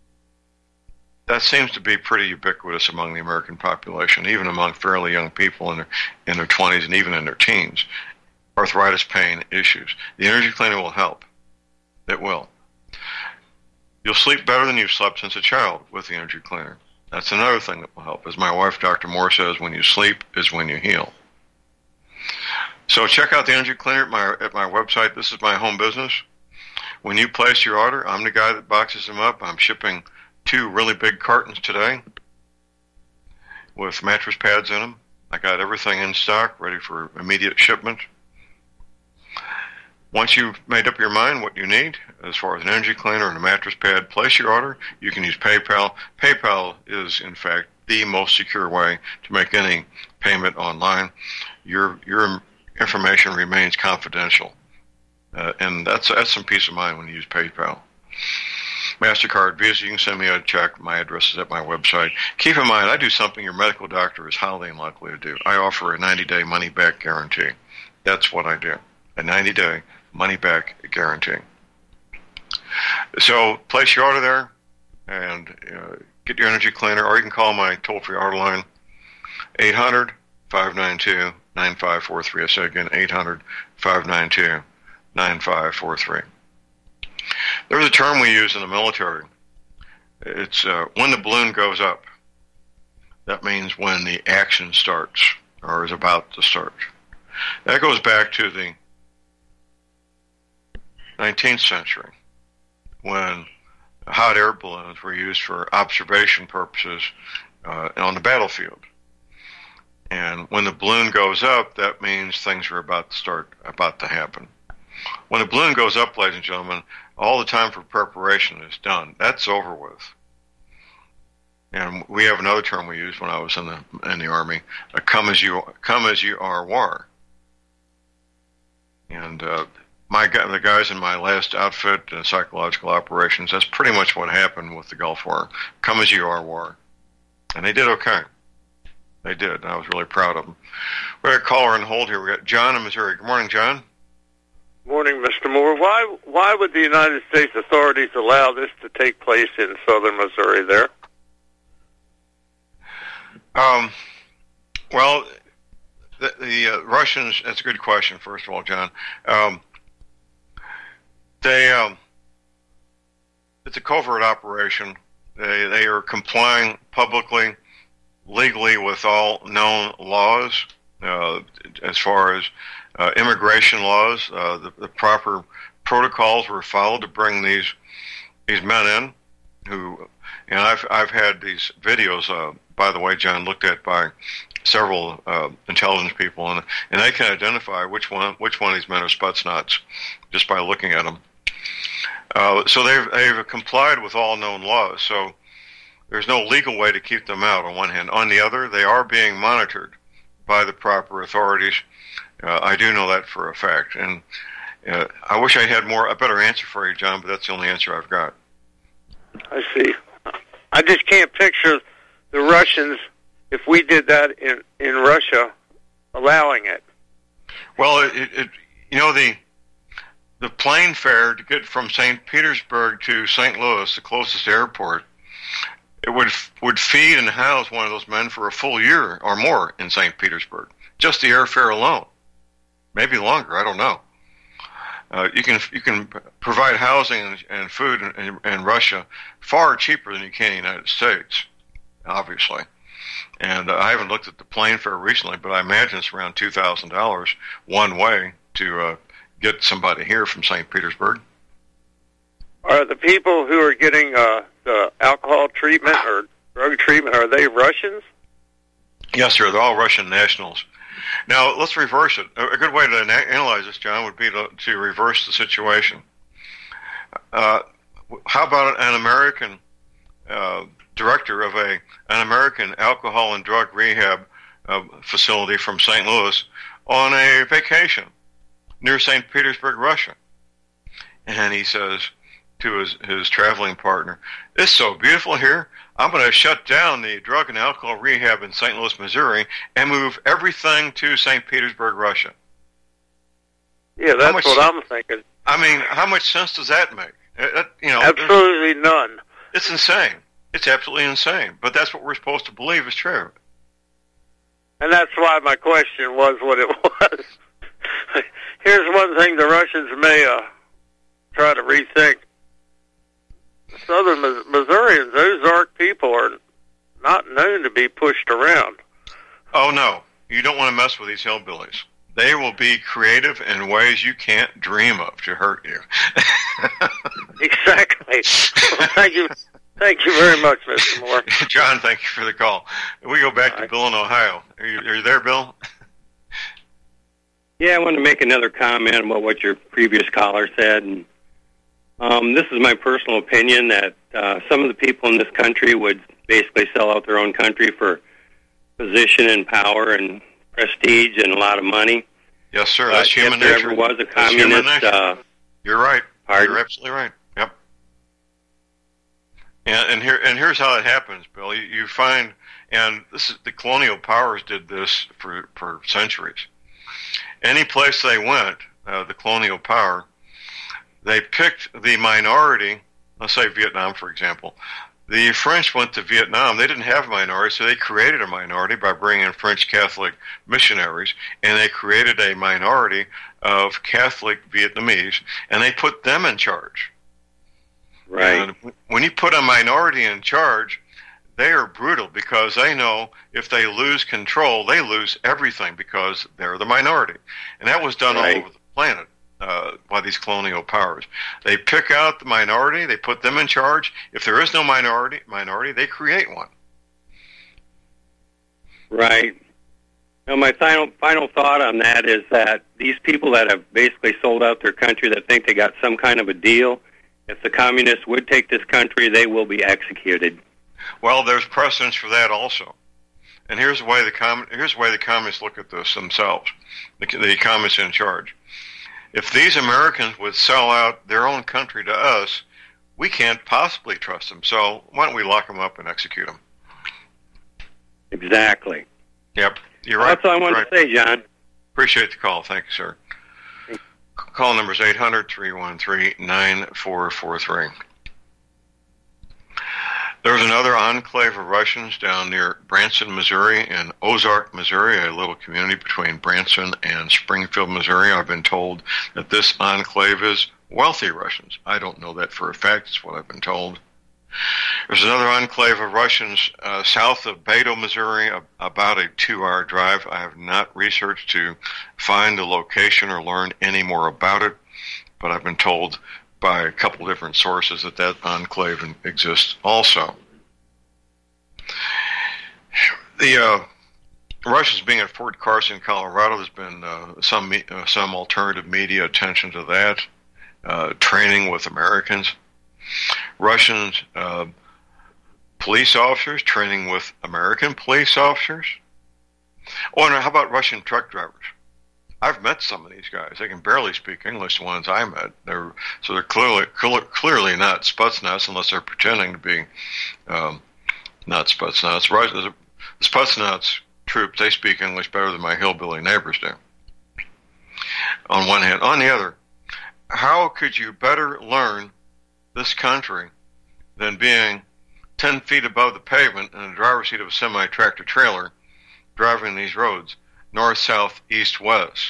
Speaker 3: that seems to be pretty ubiquitous among the American population, even among fairly young people in their 20s and even in their teens. Arthritis, pain, issues. The energy cleaner will help. It will. You'll sleep better than you've slept since a child with the energy cleaner. That's another thing that will help. As my wife, Dr. Moore, says, when you sleep is when you heal. So check out the energy cleaner at my website. This is my home business. When you place your order, I'm the guy that boxes them up. I'm shipping 2 really big cartons today with mattress pads in them. I got everything in stock, ready for immediate shipment. Once you've made up your mind what you need, as far as an energy cleaner and a mattress pad, place your order. You can use PayPal. PayPal is, in fact, the most secure way to make any payment online. Your information remains confidential, and that's some peace of mind when you use PayPal. MasterCard, Visa, you can send me a check. My address is at my website. Keep in mind, I do something your medical doctor is highly unlikely to do. I offer a 90-day money-back guarantee. That's what I do, a 90-day money-back guarantee. So place your order there and get your energy cleaner, or you can call my toll-free order line, 800-592-9543. I say again, 800-592-9543. There's a term we use in the military. It's when the balloon goes up. That means when the action starts or is about to start. That goes back to the 19th century when hot air balloons were used for observation purposes on the battlefield. And when the balloon goes up, that means things are about to happen. When the balloon goes up, ladies and gentlemen, all the time for preparation is done. That's over with. And we have another term we used when I was in the Army, a come as you are war. And the guys in my last outfit, psychological operations, that's pretty much what happened with the Gulf War. Come as you are war. And they did okay. They did, and I was really proud of them. We got a caller on hold here. We got John in Missouri. Good morning, John.
Speaker 13: Morning, Mr. Moore. Why would the United States authorities allow this to take place in southern Missouri there?
Speaker 3: Well, the Russians, that's a good question, first of all, John. It's a covert operation. They are complying publicly, legally with all known laws, as far as immigration laws. The proper protocols were followed to bring these men in. And I've had these videos, by the way, John, looked at by several intelligence people, and they can identify which one of these men are Spetsnaz just by looking at them. So they've complied with all known laws. So there's no legal way to keep them out on one hand. On the other, they are being monitored by the proper authorities. I do know that for a fact. And I wish I had a better answer for you, John, but that's the only answer I've got.
Speaker 13: I see. I just can't picture the Russians, if we did that in Russia, allowing it.
Speaker 3: Well, the plane fare to get from St. Petersburg to St. Louis, the closest airport, it would feed and house one of those men for a full year or more in St. Petersburg. Just the airfare alone. Maybe longer, I don't know. You can provide housing and food in Russia far cheaper than you can in the United States, obviously. And I haven't looked at the plane fare recently, but I imagine it's around $2,000 one way to get somebody here from St. Petersburg.
Speaker 13: Are the people who are getting the alcohol treatment or drug treatment, are they Russians?
Speaker 3: Yes, sir. They're all Russian nationals. Now, let's reverse it. A good way to analyze this, John, would be to reverse the situation. How about an American director of an American alcohol and drug rehab facility from St. Louis on a vacation near St. Petersburg, Russia? And he says to his traveling partner, "It's so beautiful here. I'm going to shut down the drug and alcohol rehab in St. Louis, Missouri, and move everything to St. Petersburg, Russia."
Speaker 13: Yeah, that's what I'm thinking.
Speaker 3: I mean, how much sense does that make?
Speaker 13: Absolutely none.
Speaker 3: It's insane. It's absolutely insane. But that's what we're supposed to believe is true.
Speaker 13: And that's why my question was what it was. Here's one thing the Russians may try to rethink. The Southern Missourians, Ozark people, are not known to be pushed around.
Speaker 3: Oh, no. You don't want to mess with these hillbillies. They will be creative in ways you can't dream of to hurt you.
Speaker 13: Exactly. Well, thank you very much, Mr. Moore.
Speaker 3: John, thank you for the call. We go back to Bill in Ohio. Are you there, Bill?
Speaker 4: Yeah, I want to make another comment about what your previous caller said. And this is my personal opinion that some of the people in this country would basically sell out their own country for position and power and prestige and a lot of money.
Speaker 3: Yes, sir. That's human nature.
Speaker 4: If there ever was a communist...
Speaker 3: You're right.
Speaker 4: Pardon?
Speaker 3: You're absolutely right. Yep. And here's how it happens, Bill. You find, and this is the colonial powers did this for centuries. Any place they went, the colonial power, they picked the minority. Let's say Vietnam, for example. The French went to Vietnam. They didn't have a minority, so they created a minority by bringing in French Catholic missionaries, and they created a minority of Catholic Vietnamese, and they put them in charge.
Speaker 4: Right.
Speaker 3: And when you put a minority in charge, they are brutal because they know if they lose control, they lose everything because they're the minority. And that was done all over the planet. By these colonial powers. They pick out the minority, they put them in charge. If there is no minority, they create one.
Speaker 4: Right. Now, my final thought on that is that these people that have basically sold out their country that think they got some kind of a deal, if the communists would take this country, they will be executed.
Speaker 3: Well, there's precedence for that also. And here's the way the communists look at this themselves, the communists in charge. If these Americans would sell out their own country to us, we can't possibly trust them. So why don't we lock them up and execute them?
Speaker 4: Exactly.
Speaker 3: Yep, you're right.
Speaker 4: That's all I wanted to say, John.
Speaker 3: Appreciate the call. Thank you, sir. Call number is 800-313-9443. There's another enclave of Russians down near Branson, Missouri, and Ozark, Missouri, a little community between Branson and Springfield, Missouri. I've been told that this enclave is wealthy Russians. I don't know that for a fact. It's what I've been told. There's another enclave of Russians south of Beto, Missouri, about a 2-hour drive. I have not researched to find the location or learn any more about it, but I've been told by a couple different sources that enclave exists also. The Russians being at Fort Carson, Colorado, there's been some alternative media attention to that, training with Americans. Russians police officers training with American police officers. Oh, and how about Russian truck drivers? I've met some of these guys. They can barely speak English, the ones I met. They're clearly not Spetsnaz unless they're pretending to be not Spetsnaz. The Spetsnaz troops, they speak English better than my hillbilly neighbors do. On one hand. On the other, how could you better learn this country than being 10 feet above the pavement in the driver's seat of a semi-tractor trailer driving these roads? North, south, east, west.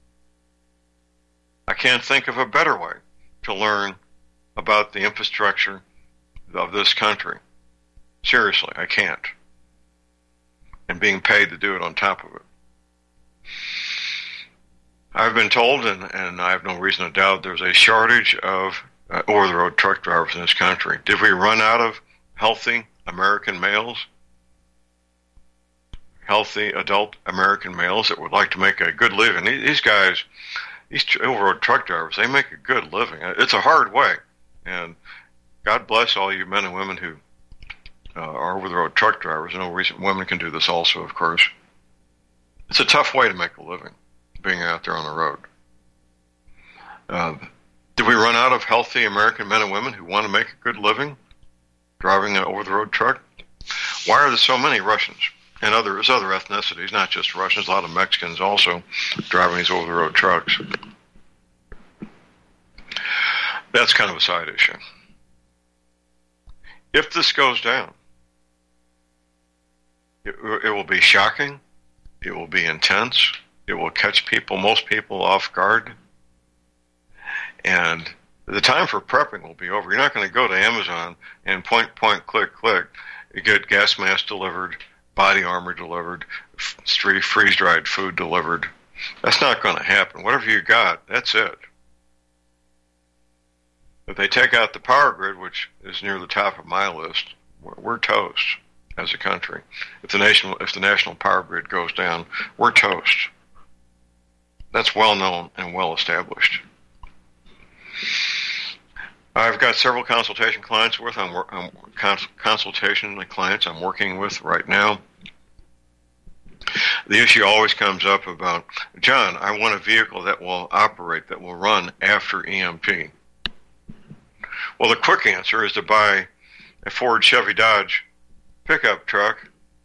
Speaker 3: I can't think of a better way to learn about the infrastructure of this country. Seriously, I can't. And being paid to do it on top of it. I've been told, and I have no reason to doubt, there's a shortage of over-the-road truck drivers in this country. Did we run out of healthy American males? Healthy adult American males that would like to make a good living. These guys, these over-road truck drivers, they make a good living. It's a hard way, and God bless all you men and women who are over-the-road truck drivers. I know recent women can do this also, of course. It's a tough way to make a living, being out there on the road. Did we run out of healthy American men and women who want to make a good living driving an over-the-road truck? Why are there so many Russians? And there's other ethnicities, not just Russians, a lot of Mexicans also driving these over-the-road trucks. That's kind of a side issue. If this goes down, It will be shocking. It will be intense. It will catch most people off guard. And the time for prepping will be over. You're not going to go to Amazon and point, click. You get gas masks delivered, body armor delivered, freeze-dried food delivered. That's not going to happen. Whatever you got, that's it. If they take out the power grid, which is near the top of my list, we're toast as a country. If the national power grid goes down, we're toast. That's well known and well established. I've got several consultation clients clients I'm working with right now. The issue always comes up about, John, I want a vehicle that will operate, that will run after EMP. Well, the quick answer is to buy a Ford Chevy Dodge pickup truck,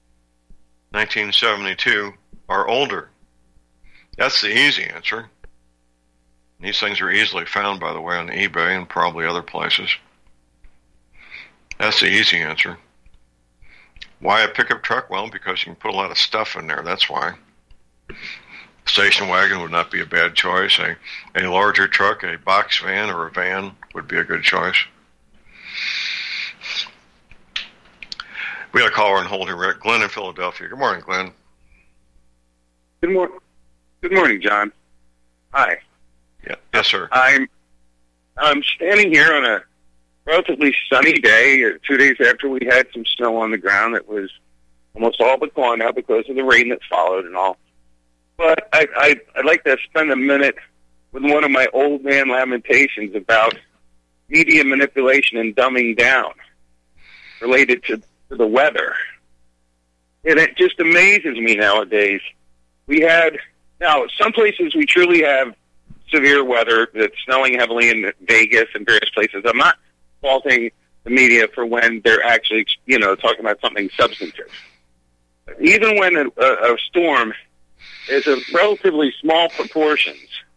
Speaker 3: 1972 or older. That's the easy answer. These things are easily found, by the way, on eBay and probably other places. That's the easy answer. Why a pickup truck? Well, because you can put a lot of stuff in there, that's why. Station wagon would not be a bad choice. A larger truck, a box van or a van would be a good choice. We got a caller on hold here, Glenn in Philadelphia. Good morning, Glenn.
Speaker 14: Good morning, John. Hi.
Speaker 3: Yeah. Yes, sir.
Speaker 14: I'm standing here on a relatively sunny day, 2 days after we had some snow on the ground that was almost all but gone now because of the rain that followed and all. But I'd like to spend a minute with one of my old man lamentations about media manipulation and dumbing down related to the weather. And it just amazes me nowadays. Now, some places we truly have severe weather that's snowing heavily in Vegas and various places. I'm not faulting the media for when they're actually, talking about something substantive. Even when a storm is of relatively small proportions,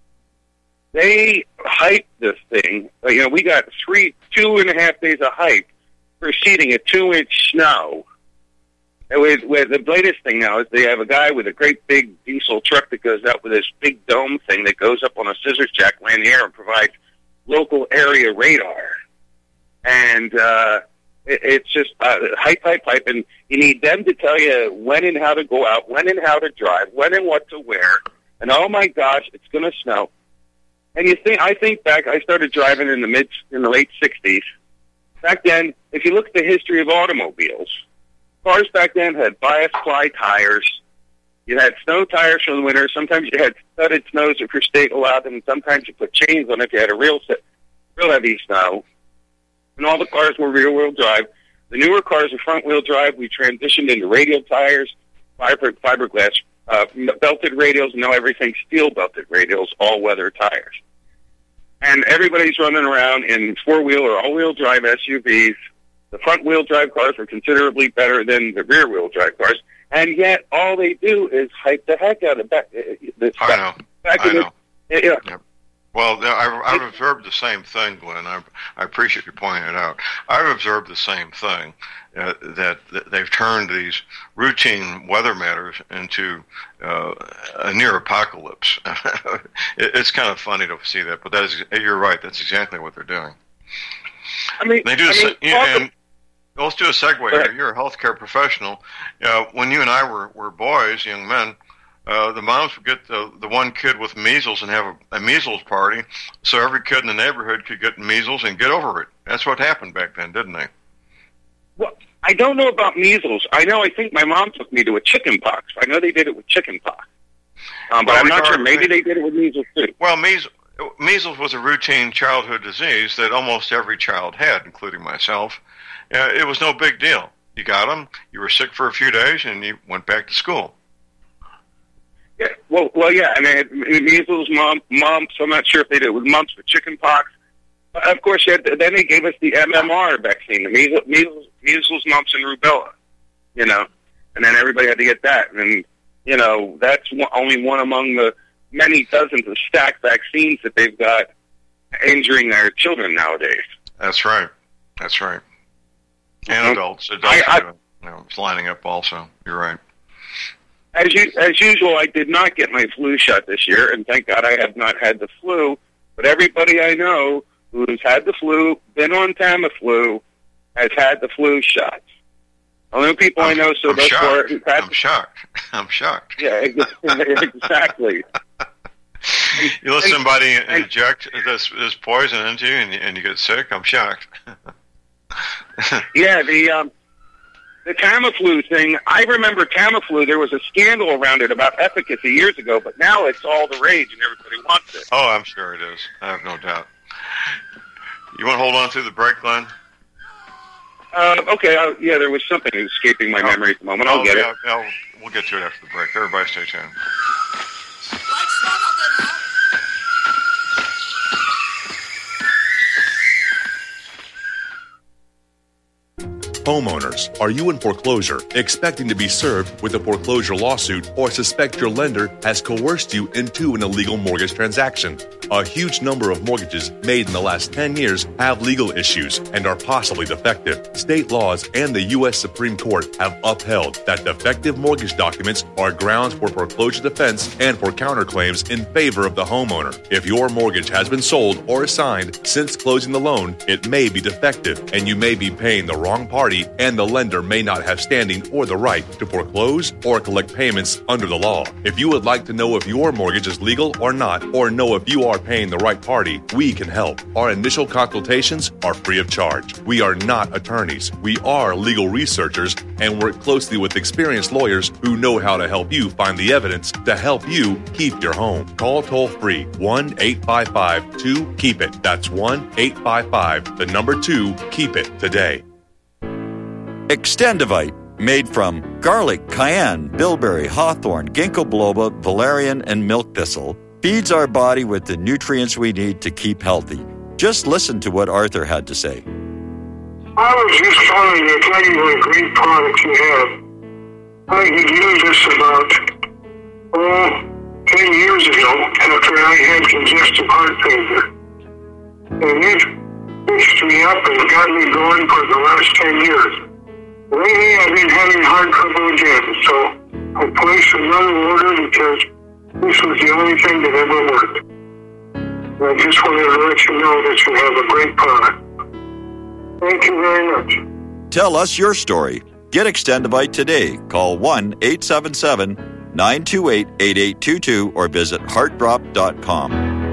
Speaker 14: they hype this thing. We got 2.5 days of hype preceding a 2-inch snow. With the latest thing now is they have a guy with a great big diesel truck that goes out with this big dome thing that goes up on a scissors jack land in the air and provides local area radar. And it's just hype, and you need them to tell you when and how to go out, when and how to drive, when and what to wear. And oh my gosh, it's going to snow. And I think back, I started driving in the late 60s. Back then, if you look at the history of automobiles, cars back then had bias-ply tires. You had snow tires for the winter. Sometimes you had studded snows if your state allowed them. Sometimes you put chains on it if you had a real heavy snow. And all the cars were rear-wheel drive. The newer cars are front-wheel drive. We transitioned into radial tires, fiberglass, belted radials, and now everything's steel-belted radials, all-weather tires. And everybody's running around in four-wheel or all-wheel drive SUVs. The front-wheel drive cars are considerably better than the rear-wheel drive cars, and yet all they do is hype the heck out of that.
Speaker 3: I know.
Speaker 14: Yeah.
Speaker 3: Well, I've observed the same thing, Glenn. I appreciate you pointing it out. I've observed the same thing, that they've turned these routine weather matters into a near apocalypse. It's kind of funny to see that, but you're right. That's exactly what they're doing. And let's do a segue here. You're a healthcare professional. When you and I were boys, young men, the moms would get the one kid with measles and have a measles party, so every kid in the neighborhood could get measles and get over it. That's what happened back then, didn't they?
Speaker 14: Well, I don't know about measles. I think my mom took me to a chicken pox. I know they did it with chicken pox. But I'm not sure. Maybe they did it with measles, too.
Speaker 3: Well, measles was a routine childhood disease that almost every child had, including myself. It was no big deal. You got them, you were sick for a few days, and you went back to school.
Speaker 14: Yeah, well, yeah. I mean, measles, mumps. I'm not sure if they did it with mumps, but chicken pox. Of course, then they gave us the MMR vaccine, the measles, mumps, and rubella. And then everybody had to get that, and that's only one among the many dozens of stacked vaccines that they've got injuring their children nowadays.
Speaker 3: That's right. And adults. it's lining up also. You're right.
Speaker 14: As usual, I did not get my flu shot this year, and thank God I have not had the flu. But everybody I know who's had the flu, been on Tamiflu, has had the flu shots. Only people I know so far who've had.
Speaker 3: I'm shocked. I'm shocked.
Speaker 14: Yeah, exactly.
Speaker 3: You let somebody inject this poison into you, and you get sick. I'm shocked.
Speaker 14: Yeah, the Tamiflu thing. I remember Tamiflu. There was a scandal around it about efficacy years ago, but now it's all the rage, and everybody wants it.
Speaker 3: Oh, I'm sure it is. I have no doubt. You want to hold on through the break, Glenn?
Speaker 14: Okay. Yeah, there was something escaping my memory at the moment. I'll get it.
Speaker 3: We'll get to it after the break. Everybody stay tuned.
Speaker 15: Homeowners, are you in foreclosure, expecting to be served with a foreclosure lawsuit, or suspect your lender has coerced you into an illegal mortgage transaction? A huge number of mortgages made in the last 10 years have legal issues and are possibly defective. State laws and the U.S. Supreme Court have upheld that defective mortgage documents are grounds for foreclosure defense and for counterclaims in favor of the homeowner. If your mortgage has been sold or assigned since closing the loan, it may be defective and you may be paying the wrong party, and the lender may not have standing or the right to foreclose or collect payments under the law. If you would like to know if your mortgage is legal or not, or know if you are paying the right party, we can help. Our initial consultations are free of charge. We are not attorneys. We are legal researchers and work closely with experienced lawyers who know how to help you find the evidence to help you keep your home. Call toll-free 1-855-2-KEEP-IT. That's 1-855-2-KEEP-IT today.
Speaker 11: Extendivite, made from garlic, cayenne, bilberry, hawthorn, ginkgo biloba, valerian, and milk thistle, feeds our body with the nutrients we need to keep healthy. Just listen to what Arthur had to say.
Speaker 16: I was just calling to tell you what a great product you have. I could use this about 10 years ago after I had congestive heart failure. And it fixed me up and got me going for the last 10 years. Lately, I've been having heart trouble again, so I placed another order because this was the only thing that ever worked. And I just wanted to let you know that you have a great product. Thank you very much.
Speaker 11: Tell us your story. Get Extendivite today. Call 1-877-928-8822 or visit heartdrop.com.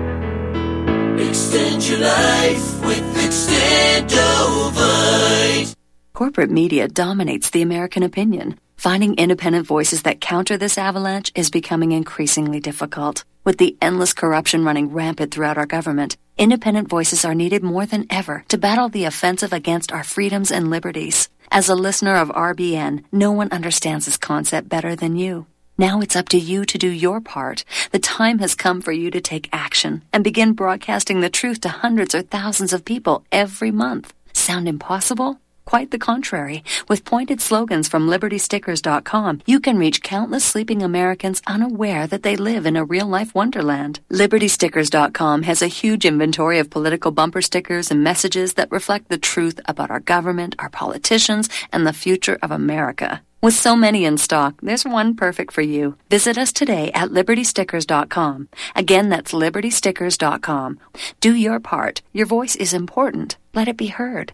Speaker 7: Extend your life with Extendovite.
Speaker 17: Corporate media dominates the American opinion. Finding independent voices that counter this avalanche is becoming increasingly difficult. With the endless corruption running rampant throughout our government, independent voices are needed more than ever to battle the offensive against our freedoms and liberties. As a listener of RBN, no one understands this concept better than you. Now it's up to you to do your part. The time has come for you to take action and begin broadcasting the truth to hundreds or thousands of people every month. Sound impossible? Quite the contrary. With pointed slogans from LibertyStickers.com, you can reach countless sleeping Americans unaware that they live in a real-life wonderland. LibertyStickers.com has a huge inventory of political bumper stickers and messages that reflect the truth about our government, our politicians, and the future of America. With so many in stock, there's one perfect for you. Visit us today at LibertyStickers.com. Again, that's LibertyStickers.com. Do your part. Your voice is important. Let it be heard.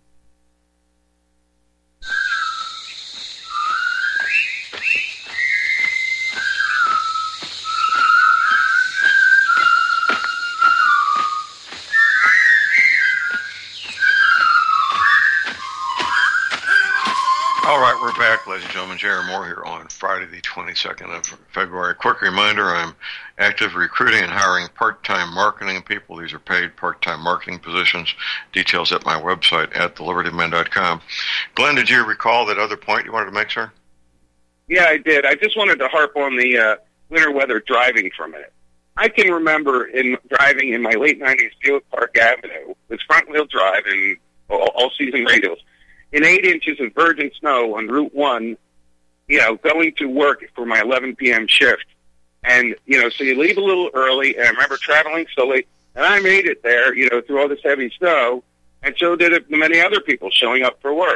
Speaker 3: All right, we're back, ladies and gentlemen. J.R. Moore here on Friday, the 22nd of February. Quick reminder, I'm active recruiting and hiring part-time marketing people. These are paid part-time marketing positions. Details at my website at thelibertyman.com. Glenn, did you recall that other point you wanted to make, sir?
Speaker 14: Yeah, I did. I just wanted to harp on the winter weather driving for a minute. I can remember driving in my late 90s Buick Park Avenue with front-wheel drive and all-season radials in 8 inches of virgin snow on Route 1, going to work for my 11 p.m. shift. And, so you leave a little early, and I remember traveling so late, and I made it there, through all this heavy snow, and so did many other people showing up for work.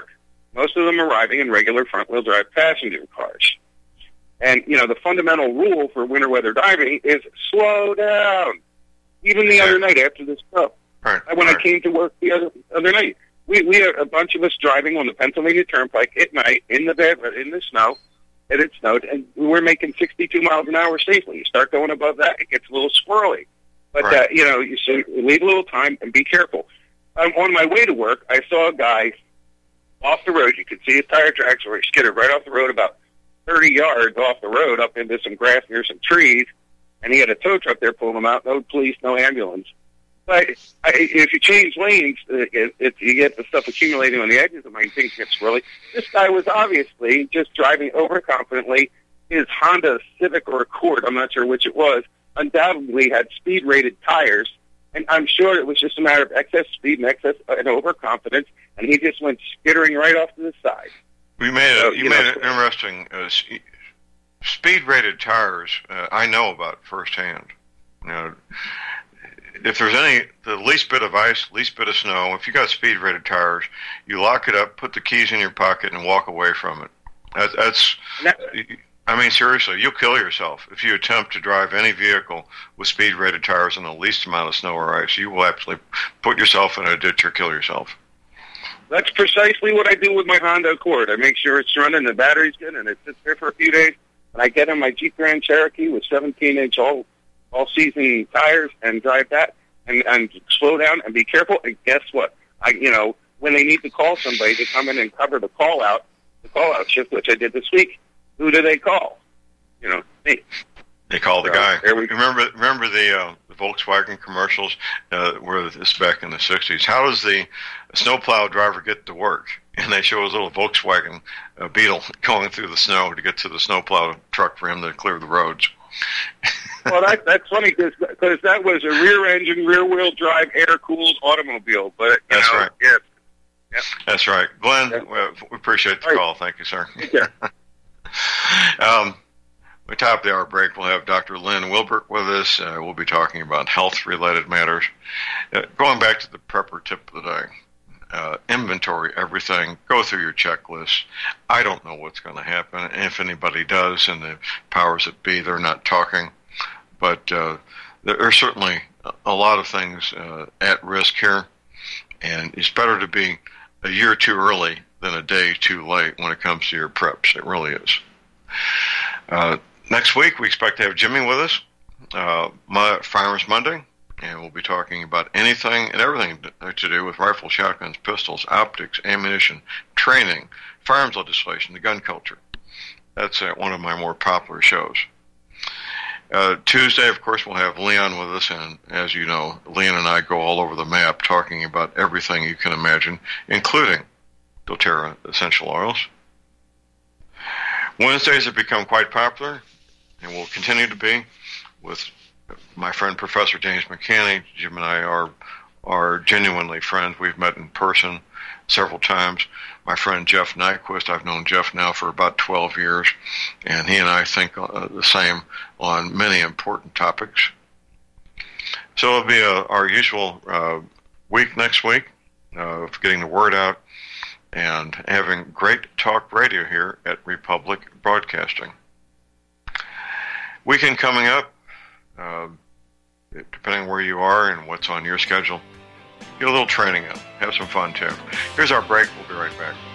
Speaker 14: most of them arriving in regular front-wheel drive passenger cars. And, the fundamental rule for winter weather diving is slow down. Even the other night after this snow, when I came to work the other night, we had a bunch of us driving on the Pennsylvania Turnpike at night in the snow, and it snowed, and we were making 62 miles an hour safely. You start going above that, it gets a little squirrely. But, you should leave a little time and be careful. On my way to work, I saw a guy off the road. You could see his tire tracks where he skidded right off the road about 30 yards off the road up into some grass near some trees, and he had a tow truck there pulling him out. No police, no ambulance. But if you change lanes, you get the stuff accumulating on the edges of mine. Things get swirly. This guy was obviously just driving overconfidently. His Honda Civic or Accord, I'm not sure which it was, undoubtedly had speed-rated tires, and I'm sure it was just a matter of excess speed and overconfidence, and he just went skittering right off to the side.
Speaker 3: You made it interesting. Speed-rated tires, I know about firsthand. If there's the least bit of ice, least bit of snow, if you got speed-rated tires, you lock it up, put the keys in your pocket, and walk away from it. Seriously, you'll kill yourself if you attempt to drive any vehicle with speed-rated tires and the least amount of snow or ice. You will absolutely put yourself in a ditch or kill yourself.
Speaker 14: That's precisely what I do with my Honda Accord. I make sure it's running, the battery's good, and it sits there for a few days. And I get in my Jeep Grand Cherokee with 17-inch all-season tires and drive that and slow down and be careful. And guess what? When they need to call somebody to come in and cover the call-out shift, which I did this week, who do they call? Me.
Speaker 3: They call the guy. Remember the Volkswagen commercials where this back in the 60s? How does the snowplow driver get to work? And they show his little Volkswagen Beetle going through the snow to get to the snowplow truck for him to clear the roads.
Speaker 14: Well, that's funny because that was a rear-engine, rear-wheel drive, air-cooled automobile. But
Speaker 3: that's right.
Speaker 14: Yeah.
Speaker 3: That's right. Glenn, we appreciate the call. Thank you, sir.
Speaker 14: Take care.
Speaker 3: At the top of the hour break, we'll have Dr. Lynn Wilbert with us. We'll be talking about health-related matters. Going back to the prepper tip of the day, inventory everything. Go through your checklist. I don't know what's going to happen. If anybody does, and the powers that be, they're not talking. But there are certainly a lot of things at risk here, and it's better to be a year too early than a day too late when it comes to your preps. It really is. Next week, we expect to have Jimmy with us, Firearms Monday, and we'll be talking about anything and everything to do with rifles, shotguns, pistols, optics, ammunition, training, firearms legislation, the gun culture. That's one of my more popular shows. Tuesday, of course, we'll have Leon with us, and as you know, Leon and I go all over the map talking about everything you can imagine, including doTERRA essential oils. Wednesdays have become quite popular, and will continue to be, with my friend Professor James McCanney. Jim and I are genuinely friends. We've met in person several times. My friend Jeff Nyquist, I've known Jeff now for about 12 years, and he and I think the same on many important topics. So it'll be our usual week next week of getting the word out and having great talk radio here at Republic Broadcasting. Weekend coming up, depending where you are and what's on your schedule, get a little training in. Have some fun, too. Here's our break. We'll be right back.